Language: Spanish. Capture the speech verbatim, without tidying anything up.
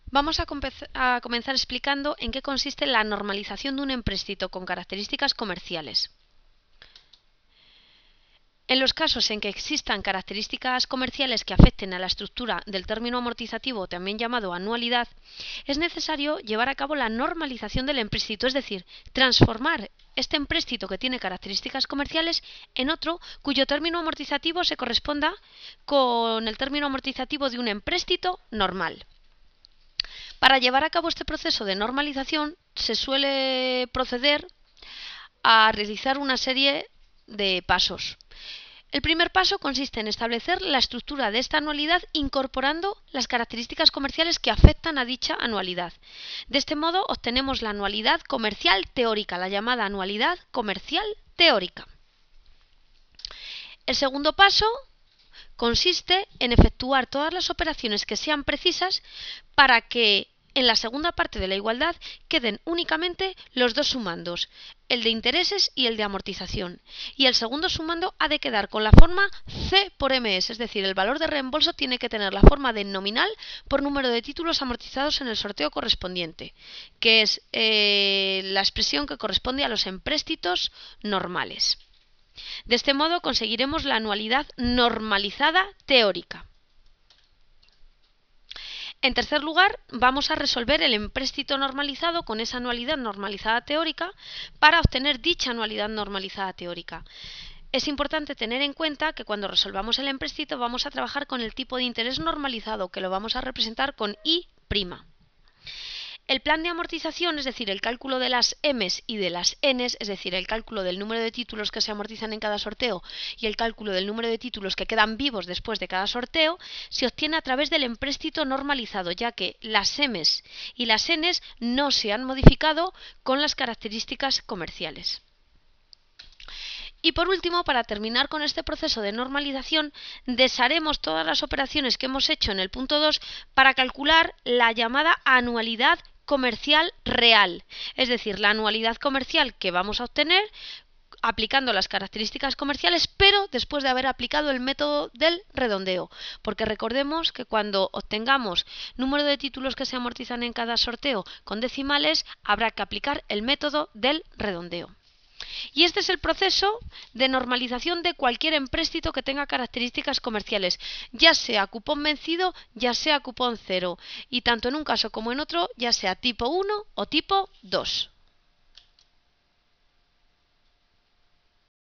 Vamos a, a comenzar explicando en qué consiste la normalización de un empréstito con características comerciales. En los casos en que existan características comerciales que afecten a la estructura del término amortizativo, también llamado anualidad, es necesario llevar a cabo la normalización del empréstito, es decir, transformar este empréstito que tiene características comerciales en otro cuyo término amortizativo se corresponda con el término amortizativo de un empréstito normal. Para llevar a cabo este proceso de normalización se suele proceder a realizar una serie de pasos. El primer paso consiste en establecer la estructura de esta anualidad incorporando las características comerciales que afectan a dicha anualidad. De este modo obtenemos la anualidad comercial teórica, la llamada anualidad comercial teórica. El segundo paso consiste en efectuar todas las operaciones que sean precisas para que en la segunda parte de la igualdad queden únicamente los dos sumandos, el de intereses y el de amortización, y el segundo sumando ha de quedar con la forma C por M S, es decir, el valor de reembolso tiene que tener la forma de nominal por número de títulos amortizados en el sorteo correspondiente, que es eh, la expresión que corresponde a los empréstitos normales. De este modo conseguiremos la anualidad normalizada teórica. En tercer lugar, vamos a resolver el empréstito normalizado con esa anualidad normalizada teórica para obtener dicha anualidad normalizada teórica. Es importante tener en cuenta que cuando resolvamos el empréstito vamos a trabajar con el tipo de interés normalizado, que lo vamos a representar con I'. El plan de amortización, es decir, el cálculo de las M's y de las N's, es decir, el cálculo del número de títulos que se amortizan en cada sorteo y el cálculo del número de títulos que quedan vivos después de cada sorteo, se obtiene a través del empréstito normalizado, ya que las M's y las N's no se han modificado con las características comerciales. Y por último, para terminar con este proceso de normalización, desharemos todas las operaciones que hemos hecho en el punto dos para calcular la llamada anualidad comercial real, es decir, la anualidad comercial que vamos a obtener aplicando las características comerciales, pero después de haber aplicado el método del redondeo, porque recordemos que cuando obtengamos número de títulos que se amortizan en cada sorteo con decimales, habrá que aplicar el método del redondeo. Y este es el proceso de normalización de cualquier empréstito que tenga características comerciales, ya sea cupón vencido, ya sea cupón cero, y tanto en un caso como en otro, ya sea tipo uno o tipo dos.